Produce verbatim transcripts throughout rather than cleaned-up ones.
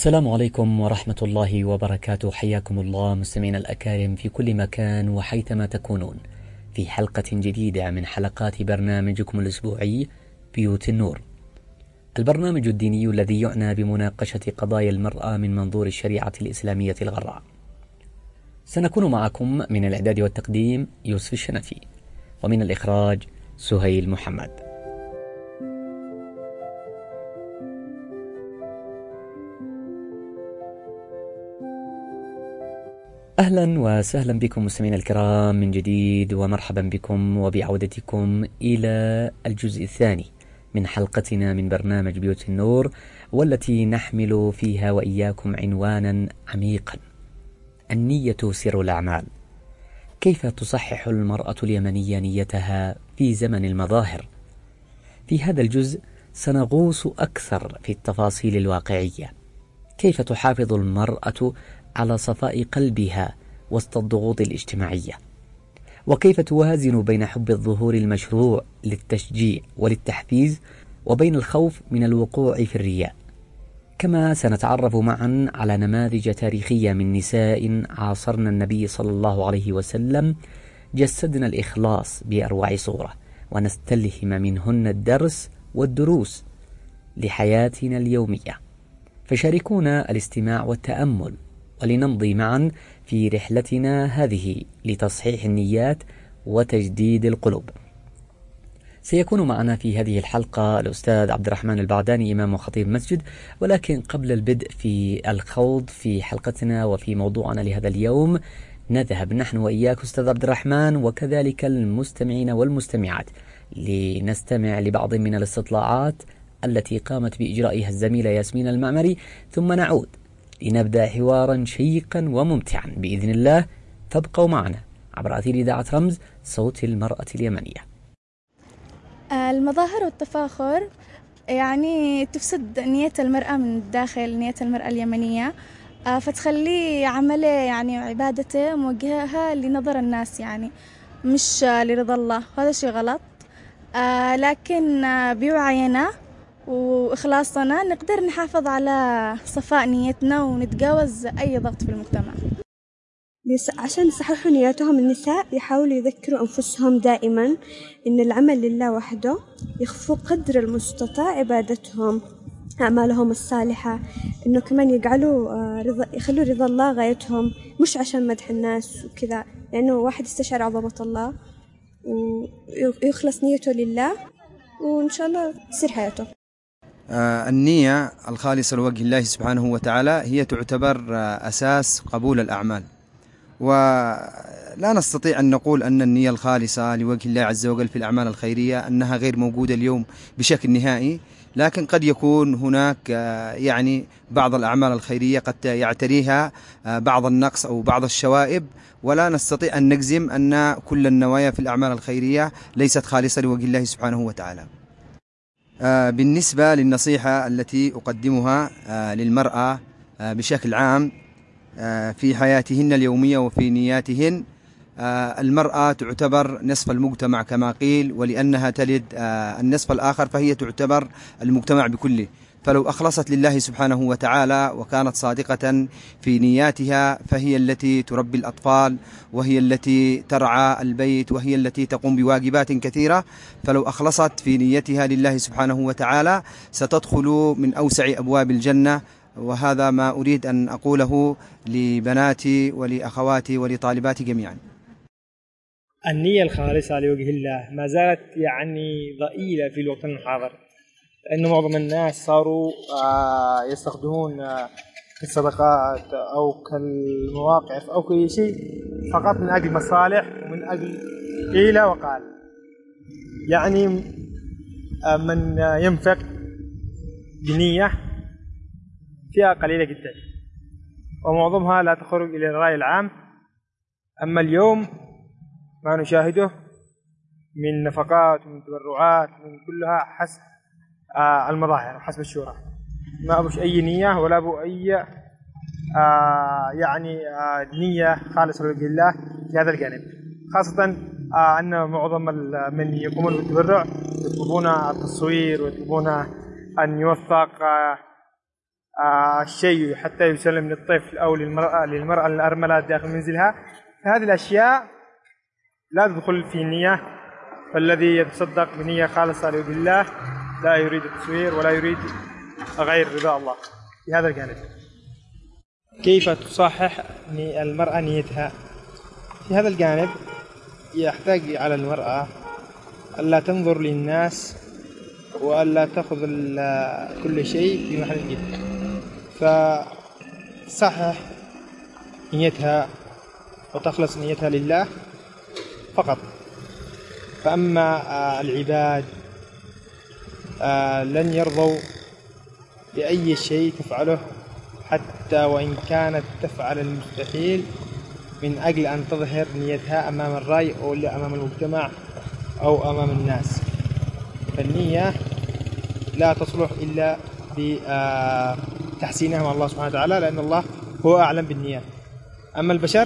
السلام عليكم ورحمة الله وبركاته. حياكم الله مستمعينا الأكارم في كل مكان وحيثما تكونون في حلقة جديدة من حلقات برنامجكم الأسبوعي بيوت النور، البرنامج الديني الذي يعنى بمناقشة قضايا المرأة من منظور الشريعة الإسلامية الغراء. سنكون معكم من الإعداد والتقديم يوسف الشنفي، ومن الإخراج سهيل محمد. أهلا وسهلا بكم مستمعينا الكرام من جديد، ومرحبا بكم وبعودتكم إلى الجزء الثاني من حلقتنا من برنامج بيوت النور، والتي نحمل فيها وإياكم عنوانا عميقا: النية سر الأعمال. كيف تصحح المرأة اليمنية نيتها في زمن المظاهر؟ في هذا الجزء سنغوص أكثر في التفاصيل الواقعية. كيف تحافظ المرأة على صفاء قلبها وسط الضغوط الاجتماعية؟ وكيف توازن بين حب الظهور المشروع للتشجيع وللتحفيز وبين الخوف من الوقوع في الرياء؟ كما سنتعرف معا على نماذج تاريخية من نساء عاصرن النبي صلى الله عليه وسلم جسدن الإخلاص بأروع صورة، ونستلهم منهن الدرس والدروس لحياتنا اليومية. فشاركونا الاستماع والتأمل، ولنمضي معا في رحلتنا هذه لتصحيح النيات وتجديد القلوب. سيكون معنا في هذه الحلقة الأستاذ عبد الرحمن البعداني، إمام وخطيب مسجد. ولكن قبل البدء في الخوض في حلقتنا وفي موضوعنا لهذا اليوم، نذهب نحن وإياك أستاذ عبد الرحمن وكذلك المستمعين والمستمعات لنستمع لبعض من الاستطلاعات التي قامت بإجرائها الزميلة ياسمين المعمري، ثم نعود لنبدأ حوارا شيقا وممتعا بإذن الله. فابقوا معنا عبر أثير إذاعة رمز صوت المرأة اليمنية. المظاهر والتفاخر يعني تفسد نية المرأة من الداخل، نية المرأة اليمنية، فتخلي عمله يعني عبادته موجهها لنظر الناس، يعني مش لرضا الله. هذا شيء غلط، لكن بوعينا وإخلاصنا نقدر نحافظ على صفاء نيتنا ونتجاوز أي ضغط في المجتمع. عشان يصححوا نياتهم، النساء يحاولوا يذكروا أنفسهم دائما إن العمل لله وحده، يخفوا قدر المستطاع عبادتهم، أعمالهم الصالحة، إنه كمان يجعلوا رضا، يخلوا رضا الله غايتهم، مش عشان مدح الناس وكذا، لأنه واحد يستشعر عظمة الله ويخلص نيته لله، وإن شاء الله تصير حياته. آه النية الخالصة لوجه الله سبحانه وتعالى هي تعتبر آه أساس قبول الأعمال، ولا نستطيع أن نقول أن النية الخالصة لوجه الله عز وجل في الأعمال الخيرية أنها غير موجودة اليوم بشكل نهائي، لكن قد يكون هناك آه يعني بعض الأعمال الخيرية قد يعتريها آه بعض النقص أو بعض الشوائب، ولا نستطيع أن نجزم أن كل النوايا في الأعمال الخيرية ليست خالصة لوجه الله سبحانه وتعالى. بالنسبة للنصيحة التي أقدمها للمرأة بشكل عام في حياتهن اليومية وفي نياتهن، المرأة تعتبر نصف المجتمع كما قيل، ولأنها تلد النصف الآخر فهي تعتبر المجتمع بكله. فلو أخلصت لله سبحانه وتعالى وكانت صادقة في نياتها، فهي التي تربي الأطفال، وهي التي ترعى البيت، وهي التي تقوم بواجبات كثيرة. فلو أخلصت في نيتها لله سبحانه وتعالى ستدخل من أوسع أبواب الجنة، وهذا ما أريد أن أقوله لبناتي ولأخواتي ولطالباتي جميعا. النية الخالصة لوجه الله ما زالت يعني ضئيلة في الوقت الحاضر، لأنه معظم الناس صاروا يستخدمون الصدقات أو كالمواقف أو كل شيء فقط من أجل مصالح ومن أجل قيل وقال. يعني من ينفق بنية فيها قليلة جدا، ومعظمها لا تخرج إلى الرأي العام. أما اليوم ما نشاهده من نفقات ومن تبرعات من كلها حسب آه المظاهر وحسب الشورى، ما أبوش أي نية ولا أبو أي آه يعني آه نية خالصة لوجه الله في هذا الجانب، خاصة آه أن معظم من يقومون بالتبرع يطلبون التصوير ويطلبون أن يوثق آه آه الشيء حتى يسلم للطفل أو للمرأة للمرأة الأرملة داخل منزلها، هذه الأشياء لا تدخل في النية. فالذي يتصدق بنية خالصة لوجه الله لا يريد التصوير ولا يريد غير رضا الله. في هذا الجانب كيف تصحح المرأة نيتها؟ في هذا الجانب يحتاج على المرأة ألا تنظر للناس وألا تأخذ كل شيء في محل الجد، فتصحح نيتها وتخلص نيتها لله فقط. فأما العباد لن يرضوا بأي شيء تفعله حتى وإن كانت تفعل المستحيل من أجل أن تظهر نيتها أمام الرأي أو أمام المجتمع أو أمام الناس. فالنية لا تصلح إلا بتحسينها مع الله سبحانه وتعالى، لأن الله هو أعلم بالنيات. أما البشر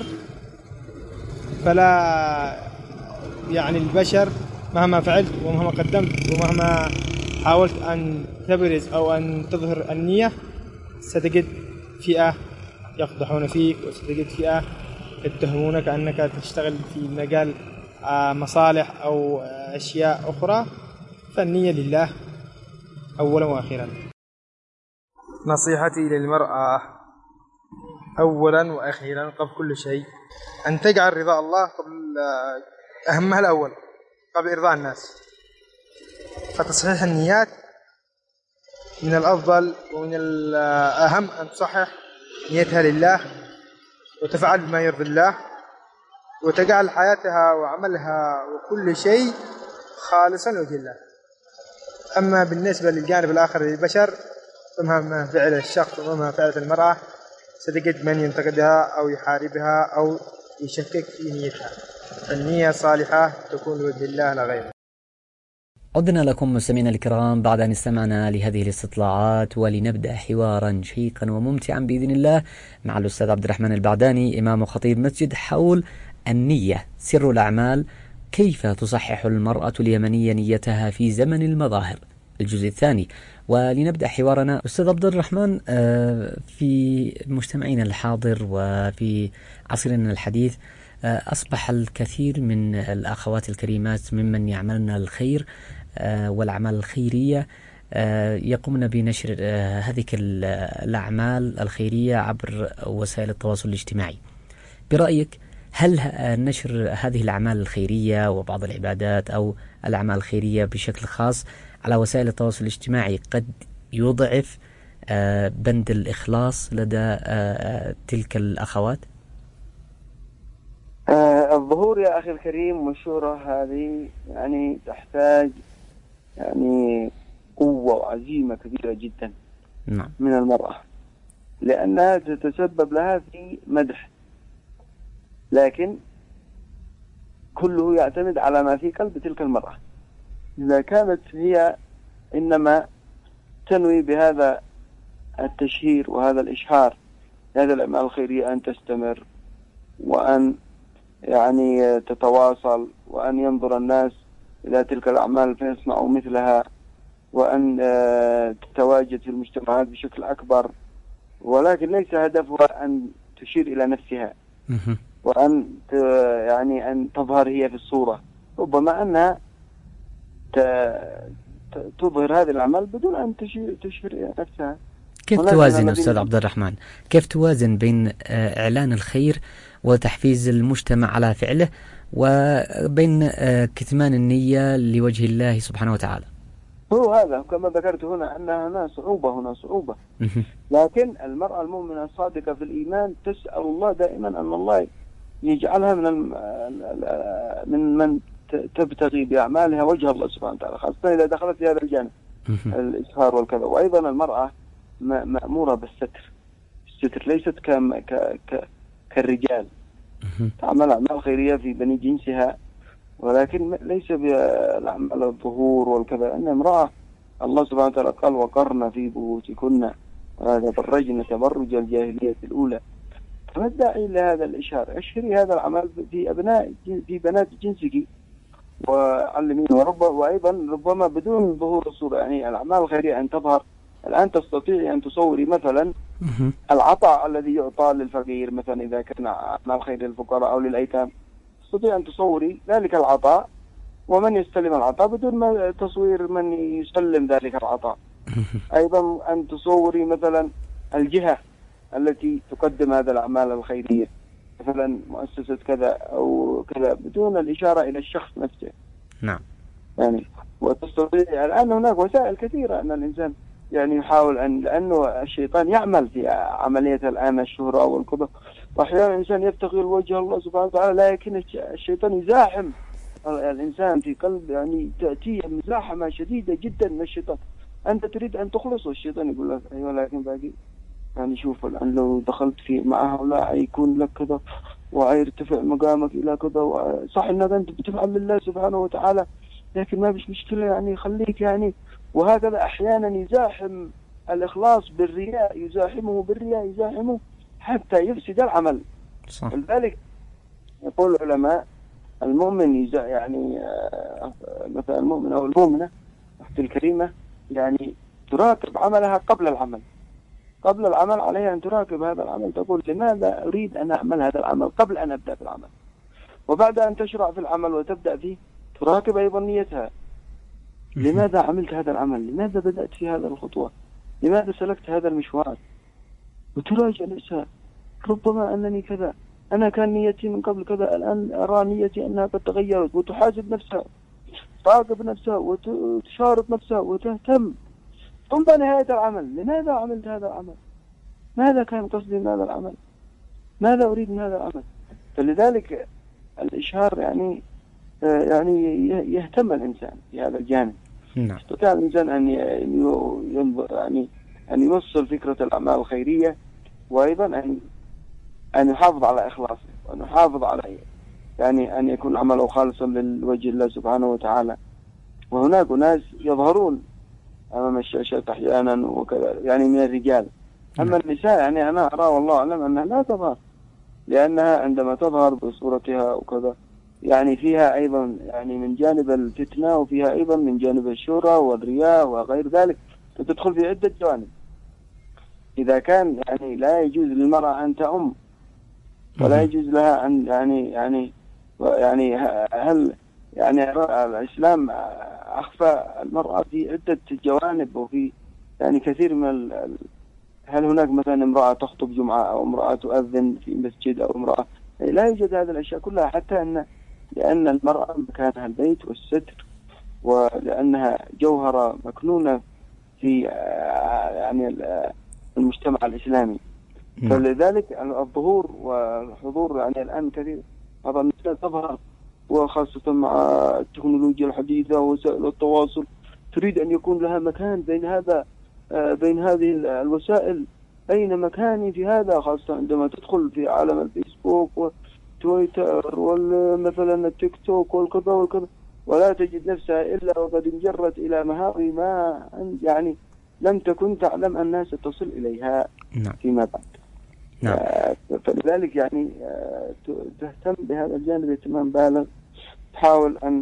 فلا، يعني البشر مهما فعلت ومهما قدمت ومهما حاولت أن تبرز أو أن تظهر النية ستجد فئة يقدحون فيك، وستجد فئة يتهمونك أنك تشتغل في مجال مصالح أو أشياء أخرى. فالنية لله أولا وأخيرا. نصيحتي للمرأة أولا وأخيرا قبل كل شيء أن تجعل رضا الله قبل أهمها الأول قبل إرضاء الناس. فتصحيح النيات من الأفضل ومن الأهم أن تصحح نيتها لله وتفعل بما يرضي الله وتجعل حياتها وعملها وكل شيء خالصا لوجه الله. أما بالنسبة للجانب الآخر للبشر فمهما فعل الشخص ومهما فعلت المرأة ستجد من ينتقدها أو يحاربها أو يشكك في نيتها. النية صالحة تكون لوجه الله لا غير. عدنا لكم مستمعينا الكرام بعد أن استمعنا لهذه الاستطلاعات، ولنبدأ حوارا شيقا وممتعا بإذن الله مع الأستاذ عبد الرحمن البعداني إمام وخطيب مسجد حول النية سر الأعمال، كيف تصحح المرأة اليمنية نيتها في زمن المظاهر، الجزء الثاني. ولنبدأ حوارنا أستاذ عبد الرحمن، في مجتمعنا الحاضر وفي عصرنا الحديث أصبح الكثير من الأخوات الكريمات ممن يعملن الخير والأعمال الخيرية يقومن بنشر هذه الأعمال الخيرية عبر وسائل التواصل الاجتماعي. برأيك هل نشر هذه الأعمال الخيرية وبعض العبادات أو الأعمال الخيرية بشكل خاص على وسائل التواصل الاجتماعي قد يضعف بند الإخلاص لدى تلك الأخوات؟ آه الظهور يا أخي الكريم والشهرة هذه يعني تحتاج يعني قوة وعزيمة كبيرة جدا نعم. من المرأة، لأنها تتسبب لها في مدح، لكن كله يعتمد على ما في قلب تلك المرأة. إذا كانت هي إنما تنوي بهذا التشهير وهذا الإشهار هذا الأعمال الخيرية أن تستمر وأن يعني تتواصل وأن ينظر الناس إلى تلك الأعمال فيصنعوا مثلها وأن تتواجد في المجتمعات بشكل أكبر، ولكن ليس هدفها أن تشير إلى نفسها وأن يعني أن تظهر هي في الصورة. ربما أنها تظهر هذه الأعمال بدون أن تشير إلى نفسها. كيف توازن أستاذ عبد الرحمن، كيف توازن بين إعلان الخير وتحفيز المجتمع على فعله وبين كتمان النية لوجه الله سبحانه وتعالى؟ هو هذا كما ذكرت هنا أن هنا صعوبة هنا صعوبة لكن المرأة المؤمنة الصادقة في الإيمان تسأل الله دائما أن الله يجعلها من من من تبتغي بأعمالها وجه الله سبحانه وتعالى، خاصة إذا دخلت في هذا الجانب الإسهار والكذا. وأيضا المرأة مأمورة بالستر، الستر ليست كم ك ك كالرجال تعمل أعمال خيرية في بني جنسها، ولكن ليس بالأعمال الظهور والكذا. أن امرأة الله سبحانه وتعالى قال وقرن في بيوتكن ولا تبرجن تبرج الجاهلية الأولى. فما الداعي لهذا الإشهار؟ اشهري هذا العمل في أبناء في بنات جنسك وعلمين، ورب وأيضا ربما بدون ظهور الصورة، يعني الأعمال الخيرية أن تظهر الآن تستطيع أن تصوري مثلا العطاء الذي يعطى للفقير، مثلا إذا كان أعمال خير للفقراء أو للأيتام، تستطيع أن تصوري ذلك العطاء ومن يستلم العطاء بدون ما تصوير من يسلم ذلك العطاء. أيضا أن تصوري مثلا الجهة التي تقدم هذا الأعمال الخيرية، مثلا مؤسسة كذا أو كذا، بدون الإشارة إلى الشخص نفسه. نعم. يعني وتستطيع الآن هناك وسائل كثيرة أن الإنسان يعني يحاول أن، لأنه الشيطان يعمل في عملية الآن الشهرة والكذا، وأحيانا الإنسان يبتغي وجه الله سبحانه وتعالى، لكن الشيطان يزاحم الإنسان في قلب، يعني تأتيه مزاحمة شديدة جدا من الشيطان. أنت تريد أن تخلص والشيطان يقول لك أيوة لكن باقي، يعني شوف الآن لو دخلت في مع هؤلاء يكون لك كذا ويرتفع مقامك إلى كذا، صح أنك أنت بتفعل لله سبحانه وتعالى لكن ما بيش مشكلة، يعني خليك يعني. وهكذا أحيانا يزاحم الإخلاص بالرياء، يزاحمه بالرياء، يزاحمه حتى يفسد العمل. صح. ولذلك يقول العلماء المؤمن يعني مثلا المؤمن أو المؤمنة أختي الكريمة يعني تراقب عملها قبل العمل. قبل العمل عليها أن تراقب هذا العمل، تقول لماذا أريد أن أعمل هذا العمل قبل أن أبدأ في العمل. وبعد أن تشرع في العمل وتبدأ فيه تراقب أيضا نيتها، لماذا عملت هذا العمل، لماذا بدأت في هذا الخطوة، لماذا سلكت هذا المشوار، وتراجع نفسها. ربما أنني كذا، أنا كان نيتي من قبل كذا، الآن أرى نيتي أنها قد تغيرت، وتحاسب نفسها، تراقب نفسها وتشارط نفسها وتهتم. ثم نهاية العمل، لماذا عملت هذا العمل، ماذا كان قصدي من هذا العمل، ماذا أريد من هذا العمل. فلذلك الإشهار يعني يعني يهتم الإنسان في هذا الجانب. نعم. يستطيع الإنسان أن ينظر يعني أن يوصل فكرة الأعمال الخيرية، وأيضا أن أن يحافظ على إخلاصه، وأن يحافظ على يعني أن يكون عمله خالصا للوجه الله سبحانه وتعالى. وهناك ناس يظهرون أمام الشاشات أحيانا وكذا يعني من الرجال، أما النساء يعني أنا أرى والله أعلم أنها لا تظهر، لأنها عندما تظهر بصورتها وكذا يعني فيها أيضا يعني من جانب الفتنة، وفيها أيضا من جانب الشهرة والرياء وغير ذلك، تدخل في عدة جوانب. إذا كان يعني لا يجوز للمرأة أن تأم، ولا يجوز لها أن يعني يعني يعني هل يعني الإسلام أخفى المرأة في عدة جوانب، وفي يعني كثير من ال... هل هناك مثلا امرأة تخطب جمعة أو امرأة تؤذن في مسجد أو امرأة، لا يوجد هذه الأشياء كلها، حتى أن لأن المرأة مكانها البيت والستر، ولأنها جوهرة مكنونة في يعني المجتمع الإسلامي. فلذلك الظهور والحضور يعني الآن كثير هذا النساء تظهر، وخاصة مع التكنولوجيا الحديثة ووسائل التواصل، تريد أن يكون لها مكان بين هذا بين هذه الوسائل. أين مكاني في هذا، خاصة عندما تدخل في عالم الفيسبوك وتويتر ومثلا التيك توك والكذا والكذا، ولا تجد نفسها إلا وقد انجرت إلى مهاوي ما يعني لم تكن تعلم أنها ستصل إليها فيما بعد. نعم. فلذلك يعني تهتم بهذا الجانب اهتمام بالغ، تحاول أن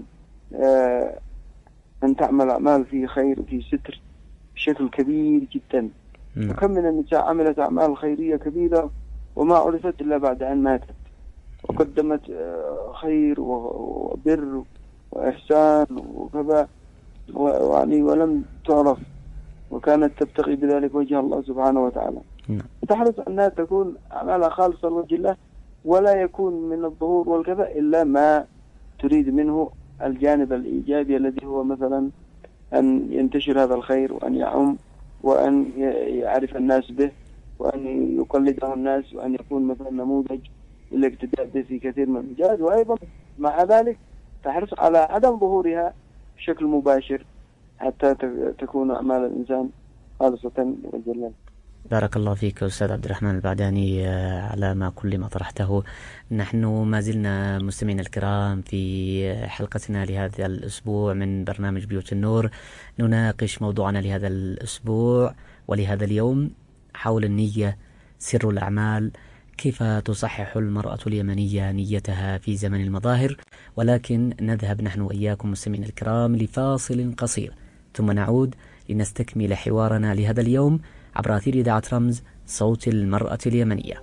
أن تعمل أعمال في خير وفي ستر بشكل كبير جدا. نعم. وكم من النساء عملت أعمال خيرية كبيرة وما عرفت إلا بعد أن ماتت، وقدمت خير وبر وإحسان وكذا ويعني ولم تعرف، وكانت تبتغي بذلك وجه الله سبحانه وتعالى. نعم. تحرص أنها تكون أعمالها خالصة لوجه الله، ولا يكون من الظهور والكذا إلا ما تريد منه الجانب الإيجابي الذي هو مثلا أن ينتشر هذا الخير، وأن يعم، وأن يعرف الناس به، وأن يقلده الناس، وأن يكون مثلا نموذج للاقتداء به في كثير من المجالات. وأيضا مع ذلك تحرص على عدم ظهورها بشكل مباشر حتى تكون أعمال الإنسان خالصة لوجه الله. بارك الله فيك أستاذ عبد الرحمن البعداني على ما كل ما طرحته. نحن ما زلنا مستمعين الكرام في حلقتنا لهذا الأسبوع من برنامج بيوت النور، نناقش موضوعنا لهذا الأسبوع ولهذا اليوم حول النية، سر الأعمال، كيف تصحح المرأة اليمنية نيتها في زمن المظاهر. ولكن نذهب نحن وإياكم مستمعين الكرام لفاصل قصير، ثم نعود لنستكمل حوارنا لهذا اليوم عبر أثير إذاعة رمز صوت المرأة اليمنية.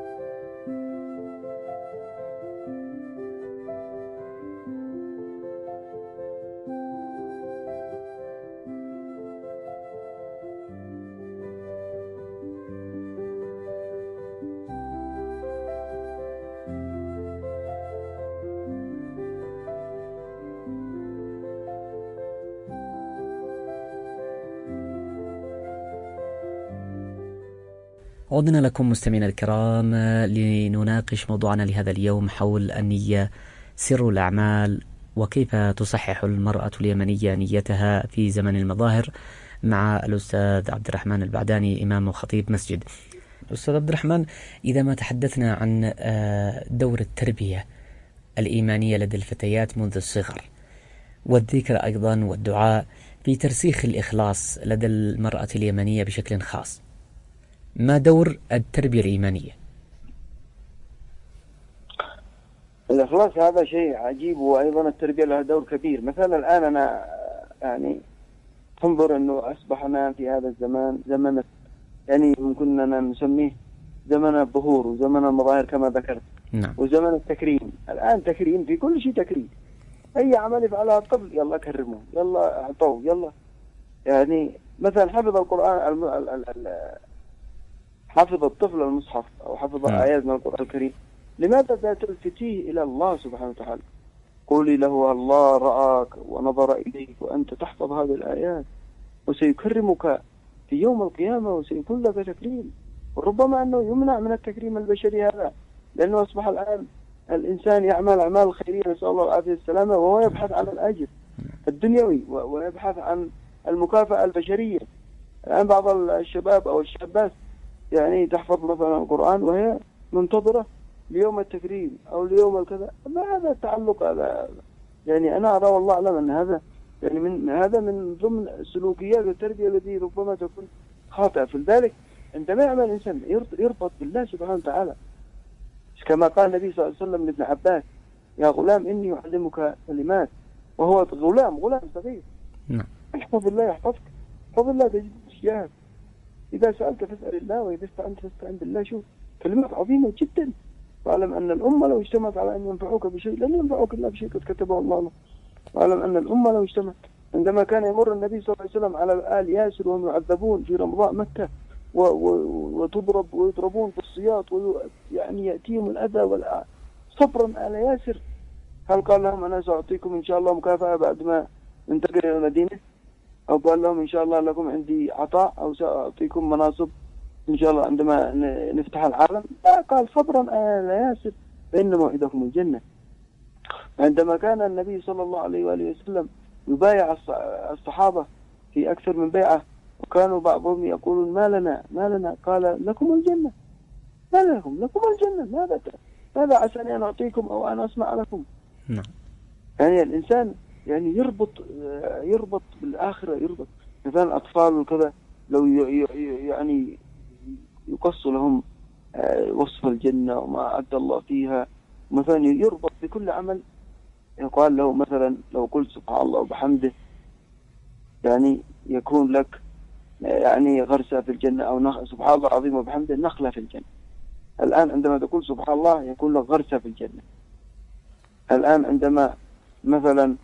عدنا لكم مستمعينا الكرام لنناقش موضوعنا لهذا اليوم حول النية، سر الأعمال، وكيف تصحح المرأة اليمنية نيتها في زمن المظاهر، مع الأستاذ عبد الرحمن البعداني إمام وخطيب مسجد. أستاذ عبد الرحمن، إذا ما تحدثنا عن دور التربية الإيمانية لدى الفتيات منذ الصغر، والذكر أيضا والدعاء في ترسيخ الإخلاص لدى المرأة اليمنية بشكل خاص، ما دور التربية الإيمانية؟ الإخلاص هذا شيء عجيب، وأيضا التربية لها دور كبير. مثلا الآن أنا يعني تنظر أنه أصبحنا في هذا الزمان زمن يعني ممكن أن نسميه زمن الظهور وزمن المظاهر كما ذكرت. نعم. وزمن التكريم. الآن تكريم في كل شيء، تكريم أي عمل يفعلها الطفل يلا كرموه، يلا أعطوه، يلا يعني مثلا حفظ القرآن الم... ال... ال... ال... حفظ الطفل المصحف أو حفظ آيات من القرآن الكريم، لماذا لا تلفتيه إلى الله سبحانه وتعالى؟ قولي له الله رآك ونظر إليك وأنت تحفظ هذه الآيات، وسيكرمك في يوم القيامة وسيكون لك تكريم. وربما أنه يمنع من التكريم البشري هذا، لأنه أصبح الآن الإنسان يعمل أعمال خيرية نسأل الله العافية والسلامة، وهو يبحث عن الأجر الدنيوي ويبحث عن المكافأة البشرية. الآن بعض الشباب أو الشابات يعني تحفظ مثلا القرآن وهي منتظرة ليوم التكريم أو ليوم الكذا. ما هذا التعلق هذا؟ يعني أنا أرى والله أعلم أن هذا يعني من هذا من ضمن سلوكيات التربية التي ربما تكون خاطئة. في ذلك عندما يعمل الإنسان يربط بالله سبحانه وتعالى، كما قال النبي صلى الله عليه وسلم لابن عباس: يا غلام إني أعلمك كلمات، وهو غلام غلام صغير. نعم. احفظ الله يحفظك، احفظ الله تجد اشياء، إذا سألت فاسأل الله، وإذا استعنت فاستعن بالله. شوف كلمات عظيمة جدا. واعلم أن الأمة لو اجتمعت على أن ينفعوك بشيء لن ينفعوك إلا بشيء قد كتبه الله له. واعلم أن الأمة لو اجتمعت، عندما كان يمر النبي صلى الله عليه وسلم على آل ياسر وهم يعذبون في رمضاء مكة وتضرب ويضربون في السياط ويعني يأتيهم الأذى والآ صبرا آل ياسر، هل قال لهم أنا سأعطيكم إن شاء الله مكافأة بعد ما انتقل إلى المدينة؟ أو قال لهم إن شاء الله لكم عندي عطاء أو سأعطيكم مناصب إن شاء الله عندما نفتح العالم؟ لا، قال صبرا آل ياسر فإن موعدكم الجنة. عندما كان النبي صلى الله عليه وآله وسلم يبايع الصحابة في أكثر من بيعة، وكانوا بعضهم يقولون ما لنا ما لنا، قال لكم الجنة، ما لكم لكم الجنة، ماذا ماذا عساني أن أعطيكم أو أن أصنع لكم؟ نعم. يعني الإنسان يعني يربط يربط بالآخرة، يربط مثلا الأطفال وكذا لو يعني يقص لهم وصف الجنة وما أعد الله فيها، مثلا يربط بكل عمل. يقال له مثلا لو قلت سبحان الله وبحمده يعني يكون لك يعني غرسة في الجنة، أو نخ... سبحان الله العظيم وبحمده نخلة في الجنة. الآن عندما تقول سبحان الله يكون لك غرسة في الجنة. الآن عندما مثلا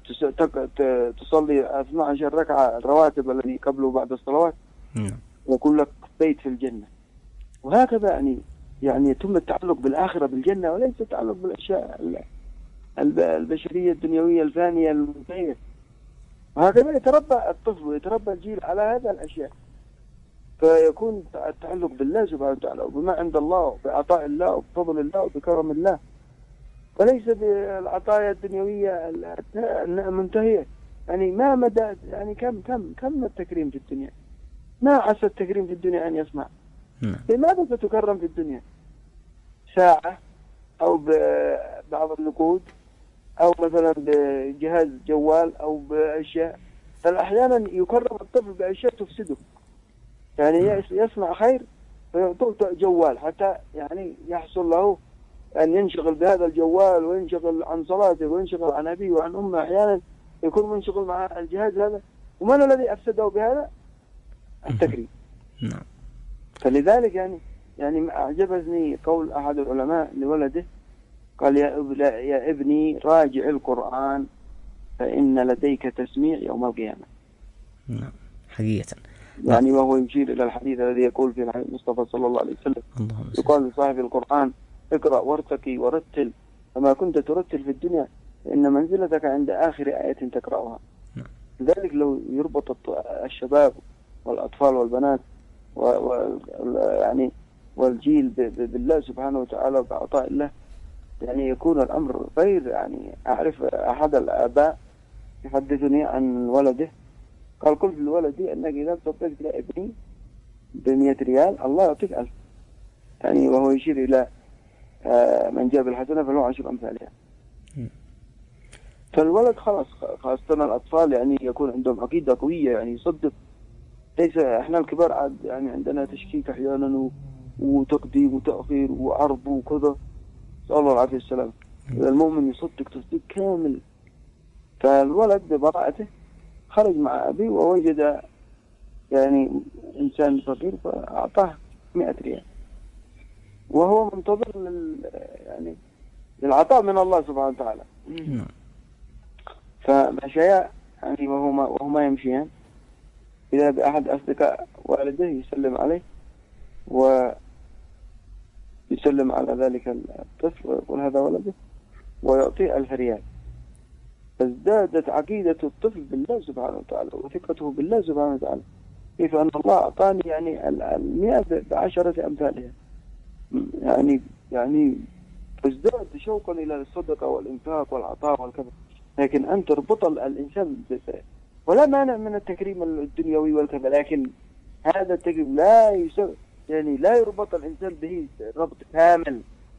تصلي اثنتي عشرة ركعة الرواتب التي قبل وبعد الصلوات يكون لك بيت في الجنة. وهكذا يعني يعني يتم التعلق بالآخرة بالجنة، وليس التعلق بالأشياء البشرية الدنيوية الفانية المنتهية. وهكذا يتربى الطفل ويتربى الجيل على هذا الأشياء، فيكون التعلق بالله سبحانه وتعالى وبما عند الله وبعطاء الله وبفضل الله وبكرم الله، وليس بالعطايا الدنيوية المنتهية. يعني ما مدى يعني كم كم كم التكريم في الدنيا؟ ما عسى التكريم في الدنيا أن يسمع. لماذا ستكرم في الدنيا؟ ساعة أو ببعض النقود أو مثلا بجهاز جوال أو بأشياء. بل أحيانا يكرم الطفل بأشياء تفسده، يعني يصنع خير فيعطوه جوال حتى يعني يحصل له أن ينشغل بهذا الجوال وينشغل عن صلاته وينشغل عن أبيه وعن أمه. أحيانا يكون منشغل مع الجهاز هذا ومن الذي أفسده بهذا؟ التكريم. نعم. فلذلك يعني يعني أعجبني قول أحد العلماء لولده، قال يا يا ابني راجع القرآن فإن لديك تسميع يوم القيامة. نعم حقيقة. يعني وهو يشير إلى الحديث الذي يقول في المصطفى صلى الله عليه وسلم، يقال لصاحب القرآن اقرأ وارتقي ورتل فما كنت ترتل في الدنيا إن منزلتك عند آخر آية تقرأها. نعم. لذلك لو يربط الشباب والأطفال والبنات و يعني والجيل بالله سبحانه وتعالى وبعطاء الله، يعني يكون الأمر غير. يعني أعرف أحد الآباء يحدثني عن ولده، قال قلت لولدي أنك إذا تصدقت إلى ابني بمئة ريال الله يعطيك ألف، يعني وهو يشير إلى من جاب الحسنة فله عشر أمثالها. فالولد خلاص، خاصة الأطفال يعني يكون عندهم عقيدة قوية، يعني يصدق. ليس إحنا الكبار عاد يعني عندنا تشكيك أحيانا وتقديم وتأخير وعرض وكذا، نسأل الله العافية والسلام. المؤمن يصدق تصديق كامل. فالولد ببراءته خرج مع أبي ووجد يعني إنسان فقير فأعطاه مئة ريال، وهو منتظر لل يعني للعطاء من الله سبحانه وتعالى. فمشيا يعني وهما وهما يمشيان، إذا بأحد أصدقاء والده يسلم عليه ويسلم على ذلك الطفل ويقول هذا ولده ويعطيه ألف ريال. فازدادت عقيدة الطفل بالله سبحانه وتعالى وثقته بالله سبحانه وتعالى، كيف أن الله أعطاني يعني المئة بعشرة أمثالها. يعني يعني ازداد شوقا إلى الصدقة والإنفاق والعطاء والكذا. لكن أن تربط الإنسان ولا مانع من التكريم الدنيوي والكذا، لكن هذا التكريم لا يسوي يعني لا يربط الإنسان به ربط كامل.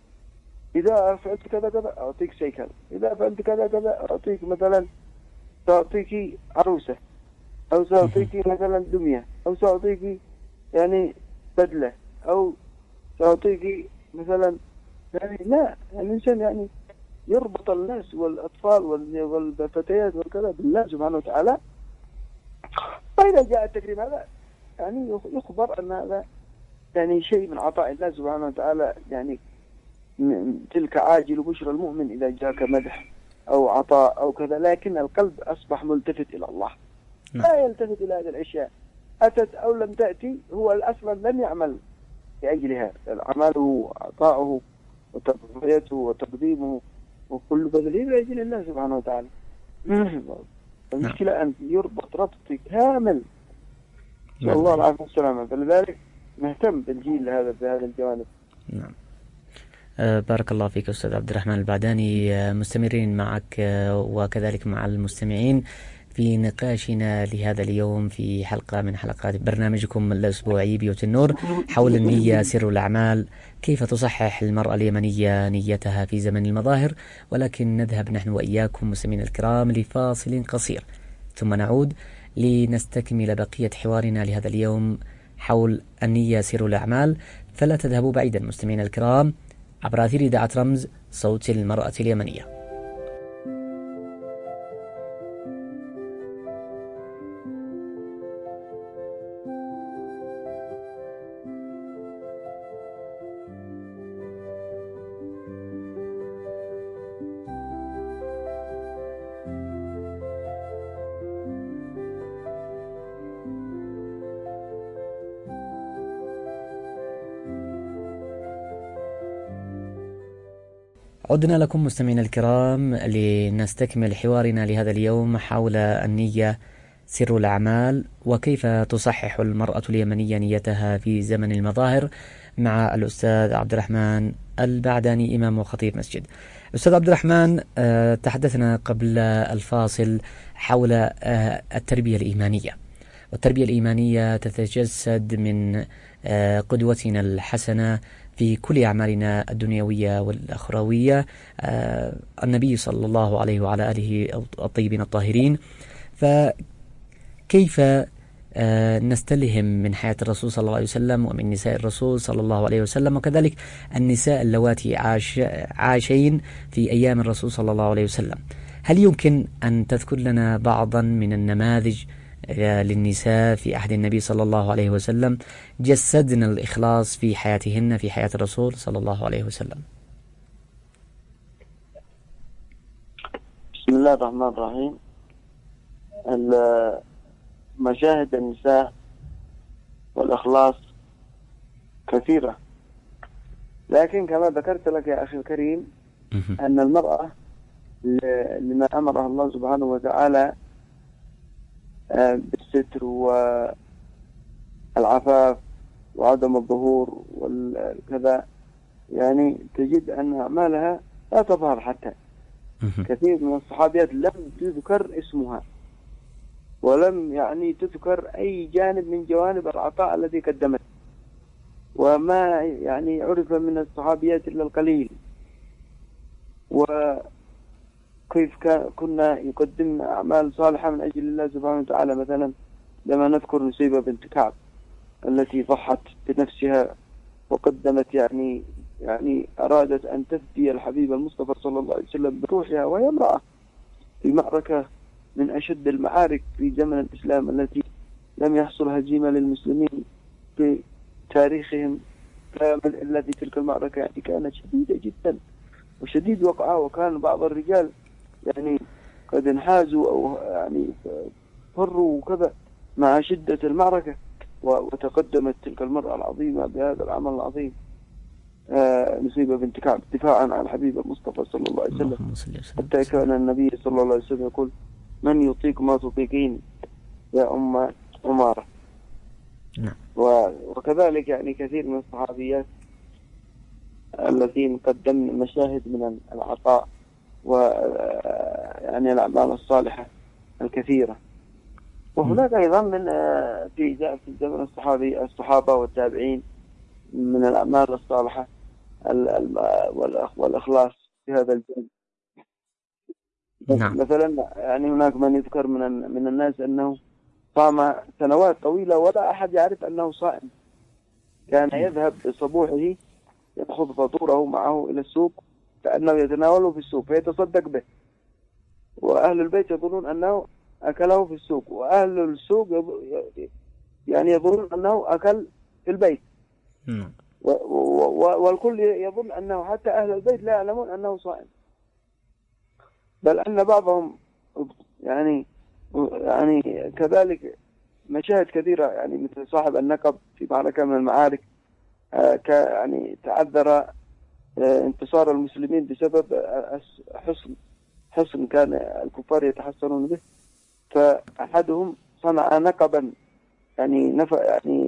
إذا فعلت كذا كذا أعطيك شيء كذا، إذا فعلت كذا كذا أعطيك مثلا سأعطيك عروسة، أو سأعطيك مثلا دمية، أو سأعطيك يعني بدلة، أو سأعطيك مثلا يعني لا. الإنسان يعني يربط الناس والأطفال والفتيات والكذا بالله سبحانه وتعالى. فإذا جاء التكريم هذا يعني يخبر أن هذا يعني شيء من عطاء الله سبحانه وتعالى، يعني تلك عاجل بشرى المؤمن إذا جاءك مدح أو عطاء أو كذا، لكن القلب أصبح ملتفت إلى الله، لا يلتفت إلى هذه الأشياء أتت أو لم تأتي. هو الأصل لم يعمل لأجلها، عمله عطاؤه وتضحيته وتقديمه وكل بذله لأجل الله سبحانه وتعالى. المشكلة أن يربط ربط كامل. نسأل الله العافية والسلامة. فلذلك نهتم بالجيل هذا بهذا الجوانب. نعم. أه بارك الله فيك أستاذ عبد الرحمن البعداني. أه مستمرين معك أه وكذلك مع المستمعين في نقاشنا لهذا اليوم في حلقة من حلقات برنامجكم الأسبوعي بيوت النور حول النية سر الأعمال، كيف تصحح المرأة اليمنية نيتها في زمن المظاهر. ولكن نذهب نحن وإياكم مستمعينا الكرام لفاصل قصير، ثم نعود لنستكمل بقية حوارنا لهذا اليوم حول النية سر الأعمال. فلا تذهبوا بعيدا مستمعينا الكرام عبر أثير إذاعة رمز صوت المرأة اليمنية. عدنا لكم مستمعينا الكرام لنستكمل حوارنا لهذا اليوم حول النية سر الأعمال، وكيف تصحح المرأة اليمنية نيتها في زمن المظاهر، مع الأستاذ عبد الرحمن البعداني إمام وخطيب مسجد. أستاذ عبد الرحمن، تحدثنا قبل الفاصل حول التربية الإيمانية، والتربية الإيمانية تتجسد من قدوتنا الحسنة في كل أعمالنا الدنيوية والأخروية، النبي صلى الله عليه وعلى آله الطيبين الطاهرين. فكيف نستلهم من حياة الرسول صلى الله عليه وسلم ومن نساء الرسول صلى الله عليه وسلم، وكذلك النساء اللواتي عاش عاشين في أيام الرسول صلى الله عليه وسلم؟ هل يمكن أن تذكر لنا بعضا من النماذج للنساء في عهد النبي صلى الله عليه وسلم جسدنا الإخلاص في حياتهن في حياة الرسول صلى الله عليه وسلم؟ بسم الله الرحمن الرحيم. مشاهد النساء والإخلاص كثيرة، لكن كما ذكرت لك يا أخي الكريم أن المرأة لما أمرها الله سبحانه وتعالى بالستر والعفاف وعدم الظهور والكذا، يعني تجد أن أعمالها لا تظهر. حتى كثير من الصحابيات لم تذكر اسمها ولم يعني تذكر أي جانب من جوانب العطاء الذي قدمت، وما يعني عرف من الصحابيات إلا القليل. وكيف كنا يقدم أعمال صالحة من أجل الله سبحانه وتعالى، مثلا لما نذكر نسيبة بنت كعب التي ضحت بنفسها وقدمت يعني يعني أرادت أن تفدي الحبيب المصطفى صلى الله عليه وسلم بروحها، وهي امرأة في معركة من أشد المعارك في زمن الإسلام التي لم يحصل هزيمة للمسلمين في تاريخهم كامل إلا في تلك المعركة. يعني كانت شديدة جدا وشديد وقعها، وكان بعض الرجال يعني قد انحازوا أو يعني فروا وكذا مع شدة المعركة، وتقدمت تلك المرأة العظيمة بهذا العمل العظيم آه نسيبة بنت كعب دفاعا عن الحبيب المصطفى صلى الله عليه وسلم، حتى كان النبي صلى الله عليه وسلم يقول: من يطيق ما تطيقين يا أم عمارة. نعم. وكذلك يعني كثير من الصحابيات الذين قدمن مشاهد من العطاء ويعني الأعمال الصالحة الكثيرة. وهناك أيضا من في في زمن الصحابي الصحابة والتابعين من الأعمال الصالحة والإخلاص في هذا الجانب. نعم. مثلا يعني هناك من يذكر من من الناس أنه صام سنوات طويلة ولا أحد يعرف أنه صائم. كان يذهب بصبوحه يأخذ فطوره معه إلى السوق كأنه يتناوله في السوق فيتصدق به، وأهل البيت يظنون أنه أكله في السوق، وأهل السوق يعني يظنون أنه أكل في البيت. والكل يظن أنه حتى أهل البيت لا يعلمون أنه صائم، بل أن بعضهم يعني يعني كذلك مشاهد كثيرة، يعني مثل صاحب النقب في معركة من المعارك يعني تعذر انتصار المسلمين بسبب حصن حصن كان الكفار يتحصنون به، فأحدهم صنع نقبا يعني نفع يعني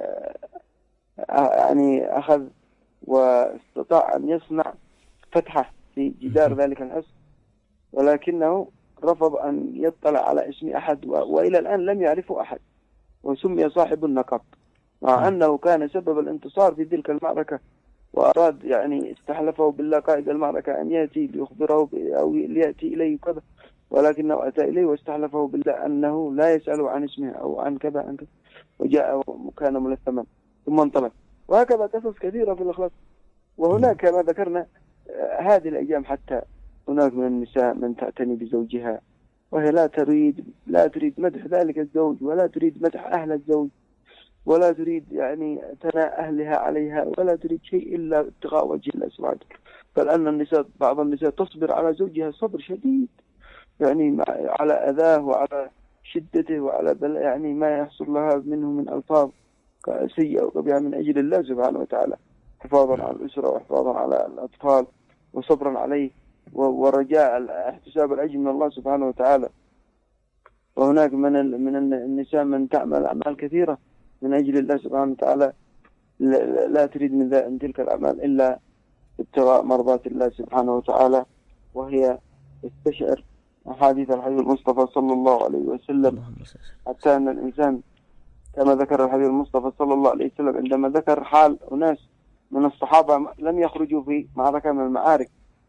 يعني أخذ واستطاع أن يصنع فتحة في جدار ذلك الحصن، ولكنه رفض أن يطلع على اسم أحد، وإلى الآن لم يعرفه أحد، وسمي صاحب النقب، مع أنه كان سبب الانتصار في تلك المعركة، وأراد يعني استحلفه بالله قائد المعركة أن يأتي ليخبره أو ليأتي إليه كذا، ولكنه أتى إليه واستحلفه بالله أنه لا يسأله عن اسمه أو عن كذا عن كذا، وجاء وكان ملثما ثم انطلق. وهكذا قصص كثيرة في الإخلاص. وهناك كما ذكرنا هذه الأيام حتى هناك من النساء من تعتني بزوجها وهي لا تريد لا تريد مدح ذلك الزوج، ولا تريد مدح أهل الزوج، ولا تريد يعني ثناء أهلها عليها، ولا تريد شيء إلا ابتغاء وجه الله سبحانه. بل أن النساء بعض النساء تصبر على زوجها صبر شديد، يعني على أذاه وعلى شدته وعلى يعني ما يحصل لها منه من ألفاظ سيئة وقبيحة من أجل الله سبحانه وتعالى، حفاظا على الأسرة وحفاظا على الأطفال وصبرا عليه ورجاء احتساب الأجر من الله سبحانه وتعالى. وهناك من من النساء من تعمل أعمال كثيرة من أجل الله سبحانه وتعالى، لا تريد من تلك الأعمال إلا ابتغاء مرضات الله سبحانه وتعالى، وهي تستشعر أحاديث الحبيب المصطفى صلى الله عليه وسلم، حتى أن الإنسان كما ذكر الحبيب المصطفى صلى الله عليه وسلم عندما ذكر حال أناس من الصحابة لم يخرجوا في معركة من المعارك،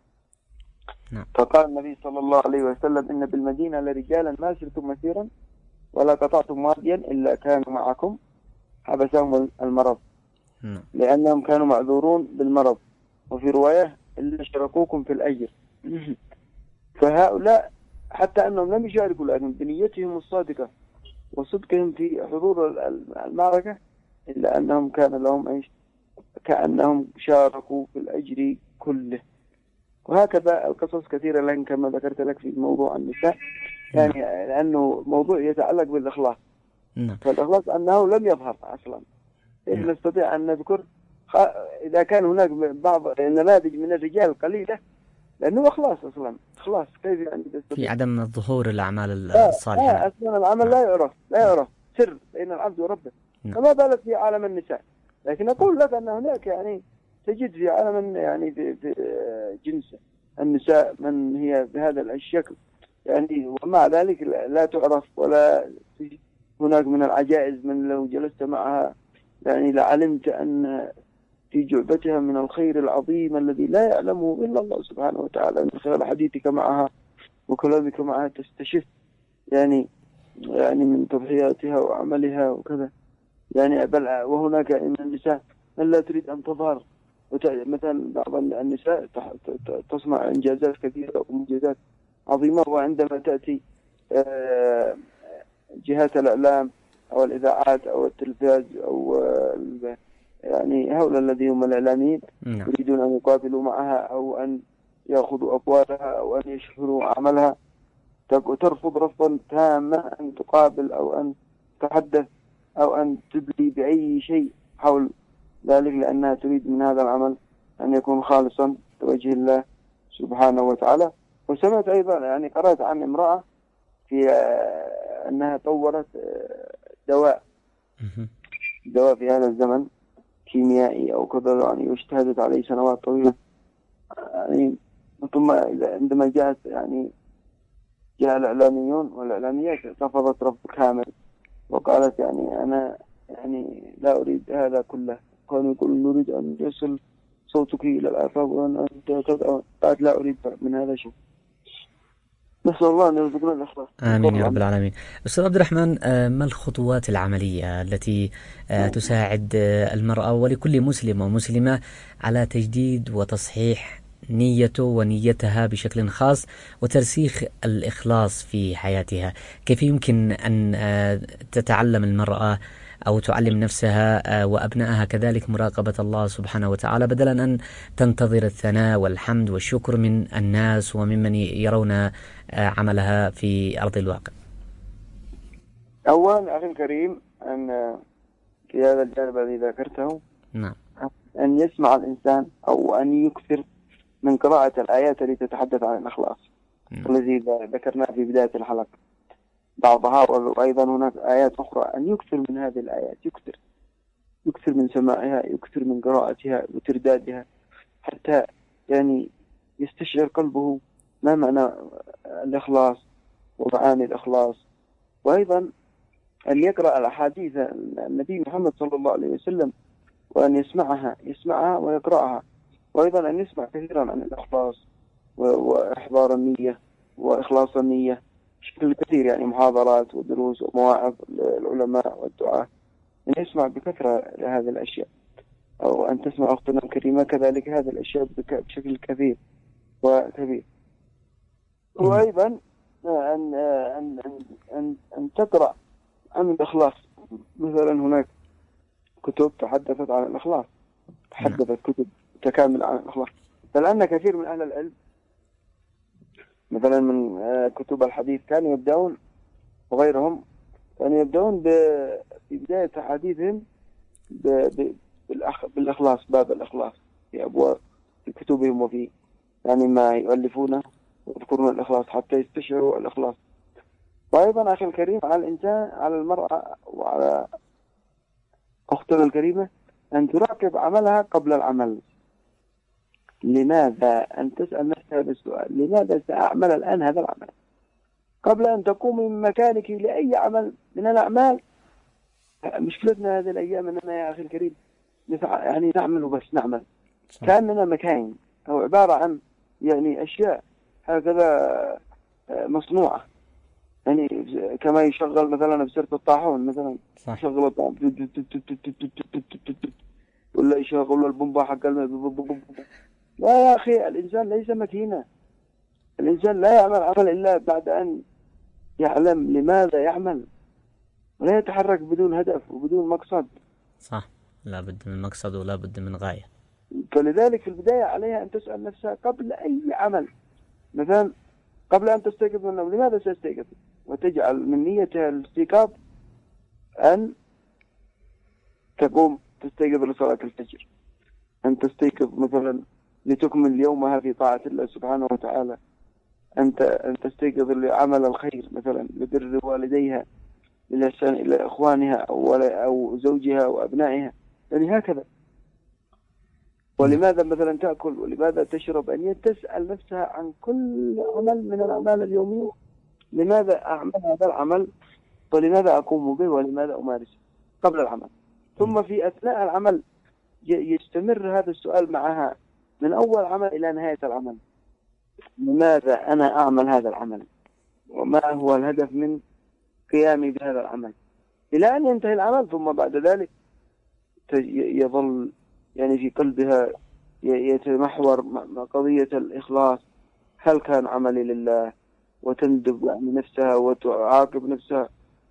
فقال النبي صلى الله عليه وسلم: إن بالمدينة لرجالا ما سرتم مسيرا ولا قطعتم واديا إلا كانوا معكم حبسهم المرض، لأنهم كانوا معذورون بالمرض، وفي رواية إلا شركوكم في الأجر. فهؤلاء حتى أنهم لم يشاركوا، لكن بنيتهم الصادقة وصدقهم في حضور المعركة، إلا أنهم كان لهم إيش؟ كأنهم شاركوا في الأجر كله. وهكذا القصص كثيرة لكن كما ذكرت لك في موضوع النساء يعني لأنه موضوع يتعلق بالإخلاص. نعم. فالإخلاص أنه لم يظهر أصلا. إذ نستطيع أن نذكر إذا كان هناك بعض نماذج من الرجال قليلة لأنه إخلاص أصلا إخلاص كيف يعني في عدم الظهور الأعمال لا الصالحة. لا أصلا العمل لا يعرف لا يعرف سر بين العبد وربه. نعم. فما بالك في عالم النساء. لكن أقول لك أن هناك يعني تجد في عالم يعني في, في جنس النساء من هي بهذا الشكل يعني، ومع ذلك لا تعرف ولا هناك من العجائز من لو جلست معها يعني لعلمت أن في جعبتها من الخير العظيم الذي لا يعلمه إلا الله سبحانه وتعالى. من خلال حديثك معها وكلامك معها تستشف يعني يعني من تضحياتها وعملها وكذا يعني. بل وهناك من النساء من لا تريد أن تظهر، مثلا بعض النساء تصنع إنجازات كثيرة ومنجزات عظيمة، وعندما تأتي جهات الإعلام أو الإذاعات أو التلفاز أو يعني هؤلاء الذين هم الإعلاميين يريدون أن يقابلوا معها أو أن يأخذوا أقوالها أو أن يشهروا عملها، ترفض رفضا تاما أن تقابل أو أن تحدث أو أن تدلي بأي شيء حول ذلك، لأنها تريد من هذا العمل أن يكون خالصا لوجه الله سبحانه وتعالى. وسمعت أيضا يعني قرأت عن امرأة في أنها طورت دواء دواء في هذا الزمن كيميائي أو كذا يعني، واجتهدت عليه سنوات طويلة يعني. ثم عندما جاءت يعني جاء الإعلاميون والإعلاميات رفضت رفض كامل وقالت يعني أنا يعني لا أريد هذا كله. كانوا يقولون نريد أن يصل صوتك إلى الآفاق وأن قالت لا أريد من هذا شيء. نسأل الله أن يرزقنا الإخلاص. آمين يا رب العالمين. أستاذ عبد الرحمن، ما الخطوات العملية التي تساعد المرأة ولكل مسلم ومسلمة على تجديد وتصحيح نيته ونيتها بشكل خاص وترسيخ الإخلاص في حياتها؟ كيف يمكن أن تتعلم المرأة أو تعلم نفسها وأبنائها كذلك مراقبة الله سبحانه وتعالى بدلا أن تنتظر الثناء والحمد والشكر من الناس وممن يرون عملها في أرض الواقع؟ أولا أخي الكريم أن في هذا الجانب الذي ذكرته نعم. أن يسمع الإنسان أو أن يكثر من قراءة الآيات التي تتحدث عن الإخلاص الذي ذكرناه في بداية الحلقة بعضها، وأيضا هناك آيات أخرى أن يكثر من هذه الآيات، يكثر يكثر من سماعها، يكثر من قراءتها وتردادها حتى يعني يستشعر قلبه ما معنى الإخلاص ومعاني الإخلاص. وأيضا أن يقرأ الأحاديث النبي محمد صلى الله عليه وسلم وأن يسمعها يسمعها ويقرأها. وأيضا أن يسمع كثيرا عن الإخلاص وإحضار النية وإخلاص النية بشكل كثير يعني محاضرات ودروس ومواعظ العلماء والدعاة، أن يسمع بكثرة لهذه الأشياء، أو أن تسمع أختنا الكريمة كذلك هذه الأشياء بشكل كثير وكبير. وأيضا أن أن أن أن تقرأ عن الإخلاص. مثلا هناك كتب تحدثت عن الإخلاص، تحدثت كتب تكامل عن الإخلاص، فلأن كثير من أهل العلم مثلا من كتب الحديث كانوا يبدأون وغيرهم كانوا يبدأون في بداية حديثهم بالإخلاص، باب الإخلاص في أبواب في كتبهم وفي يعني ما يؤلفونه ويذكرون الإخلاص حتى يستشعروا الإخلاص. وأيضا أخي الكريم على الإنسان على المرأة وعلى أختنا الكريمة أن تراقب عملها قبل العمل. لماذا؟ أن تسأل نفسها بالسؤال لماذا سأعمل الآن هذا العمل قبل أن تقومي من مكانك لأي عمل من الأعمال. مشكلتنا هذه الأيام أننا يا أخي الكريم يعني نعمل وبس نعمل كأننا مكاين أو عبارة عن يعني أشياء هكذا مصنوعة، يعني كما يشغل مثلا بسيرة الطاحون مثلا يشغل الطاحون ولا يشغل البومبا حق الماء. لا يا أخي، الإنسان ليس مكينة. الإنسان لا يعمل عمل إلا بعد أن يعلم لماذا يعمل. ولا يتحرك بدون هدف وبدون مقصد. صح، لا بد من مقصد ولا بد من غاية. فلذلك في البداية عليها أن تسأل نفسها قبل أي عمل، مثلا قبل أن تستيقظ من النوم لماذا سأستيقظ، وتجعل من نيتها الاستيقاظ أن تقوم تستيقظ لصلاة الفجر، أن تستيقظ مثلا لتكمل يومها في طاعة الله سبحانه وتعالى، أنت أن تستيقظ لعمل الخير مثلا لبر والديها، للإحسان إلى إخوانها أو أو زوجها أو أبنائها، يعني هكذا. ولماذا مثلا تأكل، ولماذا تشرب، أن تسأل نفسها عن كل عمل من الأعمال اليومية، لماذا أعمل هذا العمل، ولماذا أقوم به، ولماذا أمارسه قبل العمل. ثم في أثناء العمل يستمر هذا السؤال معها من أول عمل إلى نهاية العمل، لماذا أنا أعمل هذا العمل، وما هو الهدف من قيامي بهذا العمل، إلى أن ينتهي العمل. ثم بعد ذلك يظل يعني في قلبها يتمحور قضية الإخلاص، هل كان عملي لله، وتندب يعني نفسها وتعاقب نفسها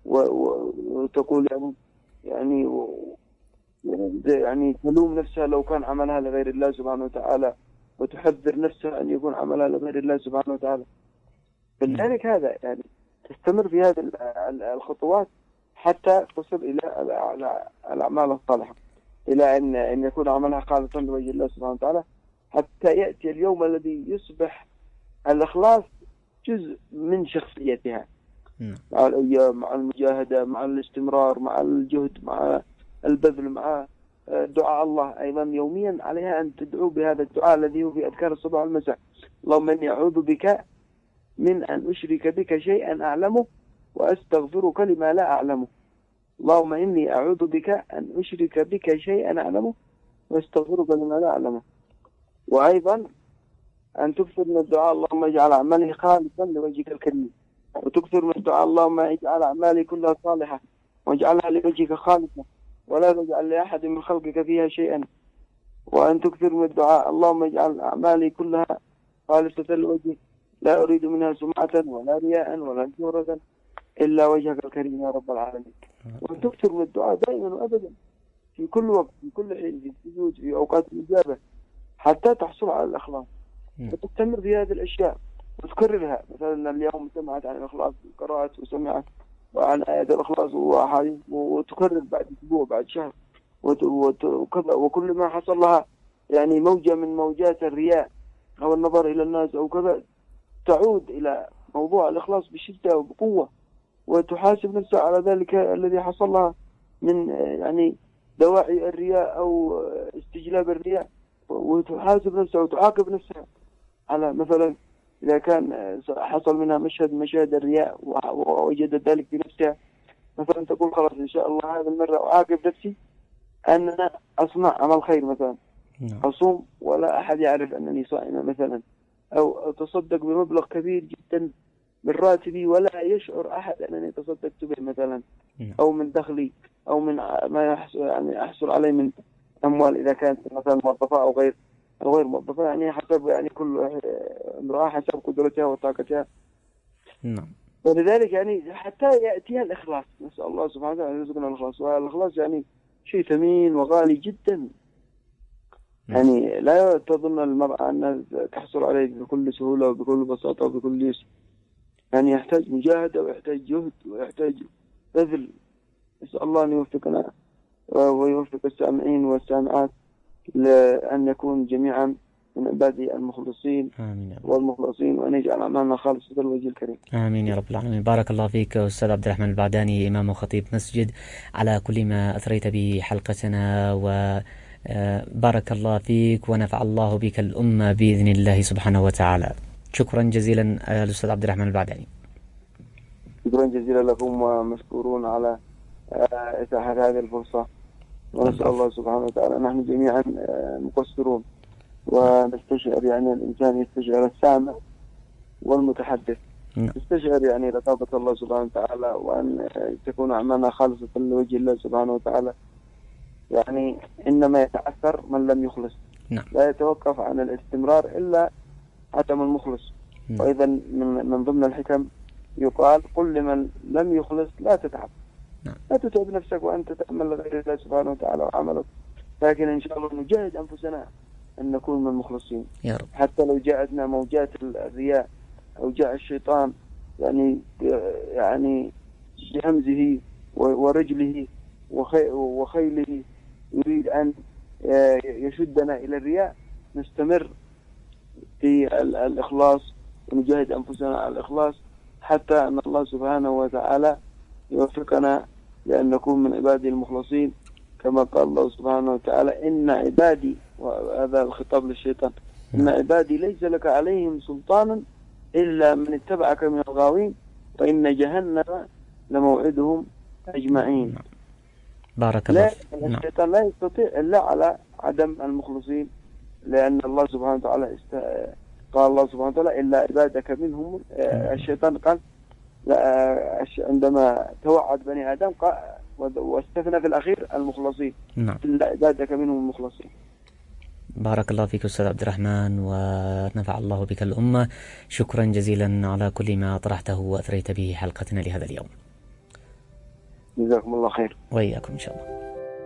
وتقول يعني يعني يعني تلوم نفسها لو كان عملها لغير الله سبحانه وتعالى، وتحذر نفسها أن يكون عملها لغير الله سبحانه وتعالى. فلذلك هذا يعني تستمر في هذه الخطوات حتى تصل إلى الأعمال الصالحة، إلى أن أن يكون عملها خالصا لوجه الله سبحانه وتعالى، حتى يأتي اليوم الذي يصبح الإخلاص جزء من شخصيتها، مع الأيام، مع المجاهدة، مع الاستمرار، مع الجهد، مع البذل، مع دعاء الله. أيضا يوميا عليها أن تدعو بهذا الدعاء الذي هو في أذكار الصباح والمساء: اللهم إني أعوذ بك من أن أشرك بك شيئا أعلمه وأستغفرك لما لا أعلمه. اللهم إني أعوذ بك أن أشرك بك شيئا أعلمه وأستغفرك لما لا أعلمه. وأيضا أن تكثر من الدعاء: اللهم اجعل أعمالي خالصا لوجهك الكريم. وتكثر من الدعاء: اللهم اجعل أعمالي كلها صالحة واجعلها لوجهك خالصة ولا تجعل لأحد من خلقك فيها شيئا. وأن تكثر من الدعاء: اللهم اجعل أعمالي كلها خالصة لوجهك لا أريد منها سمعة ولا رياء ولا شهرة إلا وجهك الكريم يا رب العالمين. وأن تكثر من الدعاء دائما وأبدا في كل وقت، في كل حين، في السجود، في أوقات الإجابة، حتى تحصل على الإخلاص. وتستمر في هذه الأشياء وتكررها. مثلا اليوم سمعت عن الإخلاص، قرأت وسمعت وعن آيات الإخلاص وأحاديث، وتكرر بعد أسبوع، بعد شهر، وكذا. وكل ما حصل لها يعني موجة من موجات الرياء أو النظر إلى الناس أو كذا، تعود إلى موضوع الإخلاص بشدة وبقوة، وتحاسب نفسها على ذلك الذي حصل لها من يعني دواعي الرياء أو استجلاب الرياء، وتحاسب نفسها وتعاقب نفسها على مثلا إذا كان حصل منها مشهد مشاهد الرياء ووجدت ذلك في نفسها، مثلا تقول خلاص إن شاء الله هذه المرة أعاقب نفسي أن أنا أصنع عمل خير، مثلا أصوم ولا أحد يعرف أنني صائمة مثلا، أو أتصدق بمبلغ كبير جدا من راتبي ولا يشعر أحد أنني تصدقت به مثلا، أو من دخلي، أو من ما يحصل يعني أحصل عليه من أموال إذا كانت مثلا موظفة أو غير أو غير موظفة، يعني حسب يعني كل امرأة حسب قدرتها وطاقتها. نعم. ولذلك يعني حتى يأتيها الإخلاص، نسأل الله سبحانه وتعالى أن يرزقنا الإخلاص. والإخلاص يعني شيء ثمين وغالي جدا، يعني لا تظن المرأة أنها تحصل عليه بكل سهولة وبكل بساطة وبكل يسر، يعني يحتاج مجاهدة ويحتاج جهد ويحتاج بذل. نسأل الله أن يوفقنا ويوفق السامعين والسامعات لأن نكون جميعا من عباده المخلصين آمين والمخلصين، وأن يجعل أعمالنا خالصة لوجه الكريم. آمين يا رب العالمين. بارك الله فيك أستاذ عبد الرحمن البعداني، إمام وخطيب مسجد، على كل ما أثريت به حلقتنا، وبارك الله فيك ونفع الله بك الأمة بإذن الله سبحانه وتعالى. شكرا جزيلا الأستاذ عبد الرحمن البعداني. شكرا جزيلا لكم ومشكورون على إتاحة هذه الفرصة، ونسأل الله سبحانه وتعالى. نحن جميعا مقصرون، ونستشعر يعني الإنسان يستشعر السامع والمتحدث، يستشعر يعني رقابة الله سبحانه وتعالى، وأن تكون أعمالنا خالصة لوجه الله سبحانه وتعالى. يعني إنما يتعثر من لم يخلص. نعم. لا يتوقف عن الاستمرار إلا عدم المخلص. نعم. وإذا من, من ضمن الحكم يقال: قل لمن لم يخلص لا تتعب. نعم. لا تتعب نفسك وأنت تعمل لغير الله سبحانه وتعالى وعملك، لكن إن شاء الله نجاهد أنفسنا أن نكون من المخلصين يا رب. حتى لو جاءتنا موجات الرياء أو جاء الشيطان يعني يعني بهمزه ورجله وخيله يريد أن يشدنا إلى الرياء، نستمر في الإخلاص ونجاهد أنفسنا على الإخلاص حتى أن الله سبحانه وتعالى يوفقنا لأن نكون من عباده المخلصين، كما قال الله سبحانه وتعالى إن عبادي، وهذا الخطاب للشيطان، إن عبادي ليس لك عليهم سلطان إلا من اتبعك من الغاوين وإن جهنم لموعدهم أجمعين. بارك الله لا الشيطان لا يستطيع إلا على عدم المخلصين، لأن الله سبحانه وتعالى است... قال الله سبحانه وتعالى إلا عبادك منهم. الشيطان قال عندما توعد بني آدم قال واستثنى في الأخير المخلصين. نعم. إلا عبادك منهم المخلصين. بارك الله فيك أستاذ عبد الرحمن ونفع الله بك الأمة. شكرا جزيلا على كل ما طرحته وأثريت به حلقتنا لهذا اليوم. جزاكم الله خير. وإياكم إن شاء الله.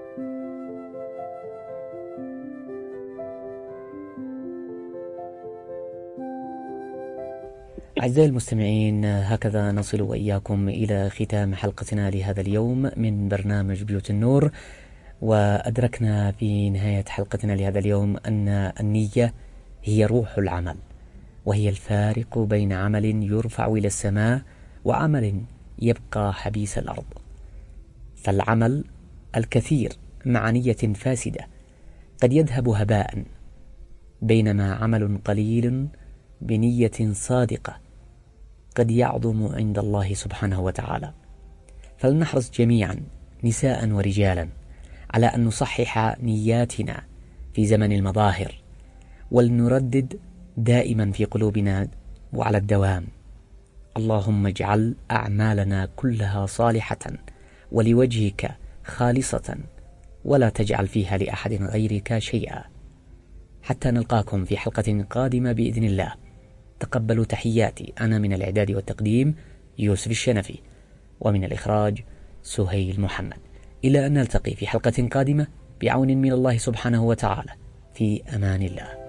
أعزائي المستمعين، هكذا نصل وإياكم إلى ختام حلقتنا لهذا اليوم من برنامج بيوت النور. وأدركنا في نهاية حلقتنا لهذا اليوم أن النية هي روح العمل، وهي الفارق بين عمل يرفع إلى السماء وعمل يبقى حبيس الأرض. فالعمل الكثير مع نية فاسدة قد يذهب هباء، بينما عمل قليل بنية صادقة قد يعظم عند الله سبحانه وتعالى. فلنحرص جميعا نساء ورجالا على أن نصحح نياتنا في زمن المظاهر، ولنردد دائما في قلوبنا وعلى الدوام: اللهم اجعل أعمالنا كلها صالحة ولوجهك خالصة، ولا تجعل فيها لأحد غيرك شيئا. حتى نلقاكم في حلقة قادمة بإذن الله. تقبلوا تحياتي، أنا من الإعداد والتقديم يوسف الشنفي، ومن الإخراج سهيل محمد. إلى أن نلتقي في حلقة قادمة بعون من الله سبحانه وتعالى، في أمان الله.